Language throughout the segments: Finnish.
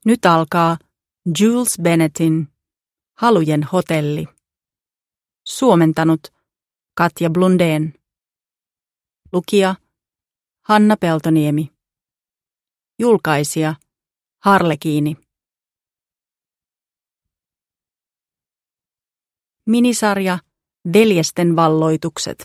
Nyt alkaa Jules Bennettin Halujen hotelli. Suomentanut Katja Blundén. Lukija Hanna Peltoniemi. Julkaisija Harlekiini. Minisarja Veljesten valloitukset.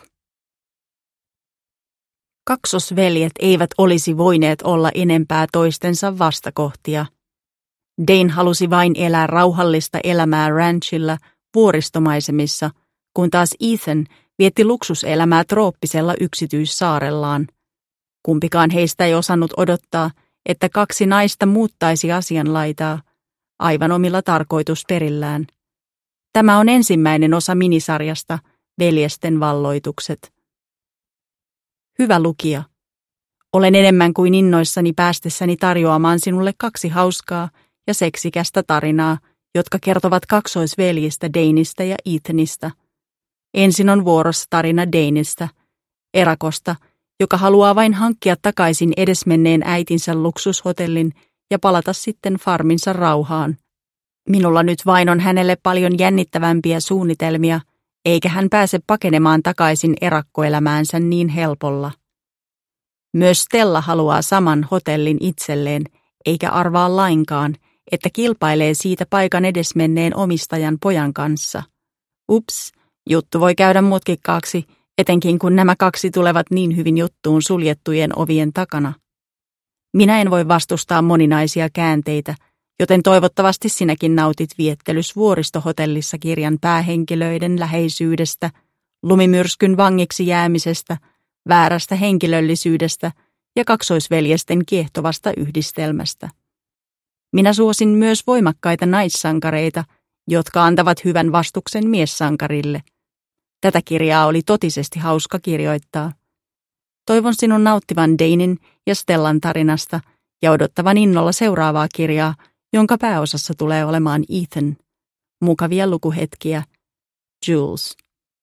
Kaksosveljet eivät olisi voineet olla enempää toistensa vastakohtia. Dane halusi vain elää rauhallista elämää ranchilla vuoristomaisemissa, kun taas Ethan vietti luksuselämää trooppisella yksityissaarellaan. Kumpikaan heistä ei osannut odottaa, että kaksi naista muuttaisi asianlaitaa aivan omilla tarkoitusperillään. Tämä on ensimmäinen osa minisarjasta Veljesten valloitukset. Hyvä lukija, olen enemmän kuin innoissani päästessäni tarjoamaan sinulle kaksi hauskaa ja seksikästä tarinaa, jotka kertovat kaksoisveljistä Daneista ja Ethanista. Ensin on vuorossa tarina Daneista, erakosta, joka haluaa vain hankkia takaisin edesmenneen äitinsä luksushotellin ja palata sitten farminsa rauhaan. Minulla nyt vain on hänelle paljon jännittävämpiä suunnitelmia, eikä hän pääse pakenemaan takaisin erakkoelämäänsä niin helpolla. Myös Stella haluaa saman hotellin itselleen, eikä arvaa lainkaan, että kilpailee siitä paikan edesmenneen omistajan pojan kanssa. Ups, juttu voi käydä mutkikkaaksi, etenkin kun nämä kaksi tulevat niin hyvin juttuun suljettujen ovien takana. Minä en voi vastustaa moninaisia käänteitä, joten toivottavasti sinäkin nautit viettelys vuoristohotellissa kirjan päähenkilöiden läheisyydestä, lumimyrskyn vangiksi jäämisestä, väärästä henkilöllisyydestä ja kaksoisveljesten kiehtovasta yhdistelmästä. Minä suosin myös voimakkaita naissankareita, jotka antavat hyvän vastuksen miessankarille. Tätä kirjaa oli totisesti hauska kirjoittaa. Toivon sinun nauttivan Danen ja Stellan tarinasta ja odottavan innolla seuraavaa kirjaa, jonka pääosassa tulee olemaan Ethan. Mukavia lukuhetkiä. Jules.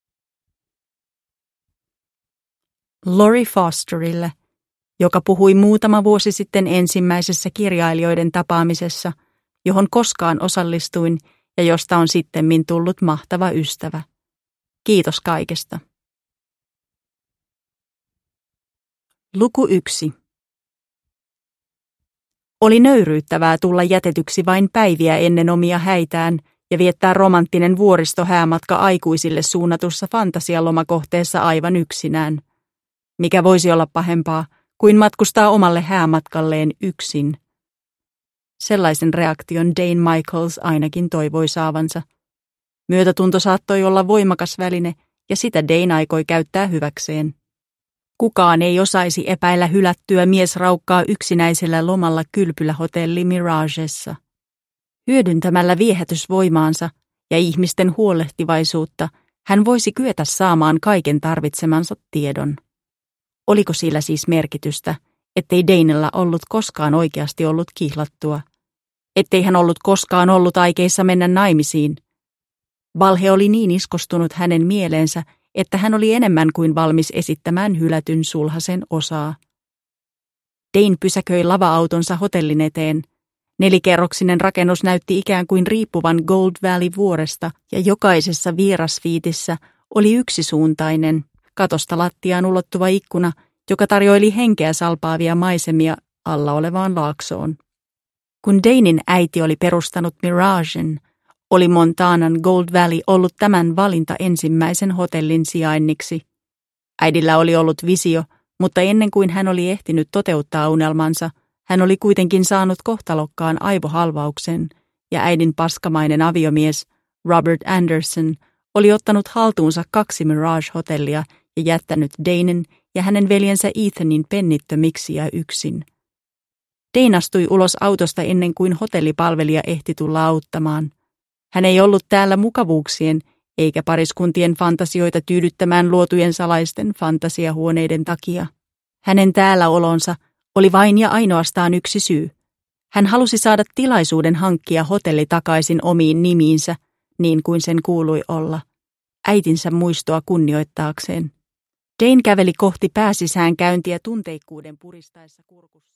Laurie Fosterille, joka puhui muutama vuosi sitten ensimmäisessä kirjailijoiden tapaamisessa, johon koskaan osallistuin ja josta on sittemmin tullut mahtava ystävä. Kiitos kaikesta. Luku 1. Oli nöyryyttävää tulla jätetyksi vain päiviä ennen omia häitään ja viettää romanttinen vuoristohäämatka aikuisille suunnatussa fantasialomakohteessa aivan yksinään. Mikä voisi olla pahempaa kuin matkustaa omalle häämatkalleen yksin? Sellaisen reaktion Dane Michaels ainakin toivoi saavansa. Myötätunto saattoi olla voimakas väline, ja sitä Dane aikoi käyttää hyväkseen. Kukaan ei osaisi epäillä hylättyä miesraukkaa yksinäisellä lomalla kylpylähotelli Miragessa. Hyödyntämällä viehätysvoimaansa ja ihmisten huolehtivaisuutta hän voisi kyetä saamaan kaiken tarvitsemansa tiedon. Oliko sillä siis merkitystä, ettei Danella ollut koskaan oikeasti ollut kihlattua? Ettei hän ollut koskaan ollut aikeissa mennä naimisiin? Valhe oli niin iskostunut hänen mieleensä, että hän oli enemmän kuin valmis esittämään hylätyn sulhasen osaa. Dane pysäköi lava-autonsa hotellin eteen. 4-kerroksinen rakennus näytti ikään kuin riippuvan Gold Valley-vuoresta ja jokaisessa vierasviitissä oli yksisuuntainen, katosta lattiaan ulottuva ikkuna, joka tarjoili henkeä salpaavia maisemia alla olevaan laaksoon. Kun Danen äiti oli perustanut Miragen, oli Montanan Gold Valley ollut tämän valinta ensimmäisen hotellin sijainniksi. Äidillä oli ollut visio, mutta ennen kuin hän oli ehtinyt toteuttaa unelmansa, hän oli kuitenkin saanut kohtalokkaan aivohalvauksen, ja äidin paskamainen aviomies, Robert Anderson, oli ottanut haltuunsa 2 Mirage-hotellia ja jättänyt Danen ja hänen veljensä Ethanin pennittömiksi ja yksin. Dane astui ulos autosta ennen kuin hotellipalvelija ehti tulla auttamaan. Hän ei ollut täällä mukavuuksien eikä pariskuntien fantasioita tyydyttämään luotujen salaisten fantasiahuoneiden takia. Hänen täälläolonsa oli vain ja ainoastaan yksi syy. Hän halusi saada tilaisuuden hankkia hotelli takaisin omiin nimiinsä, niin kuin sen kuului olla, äitinsä muistoa kunnioittaakseen. Dane käveli kohti pääsisäänkäyntiä tunteikkuuden puristaessa kurkussa.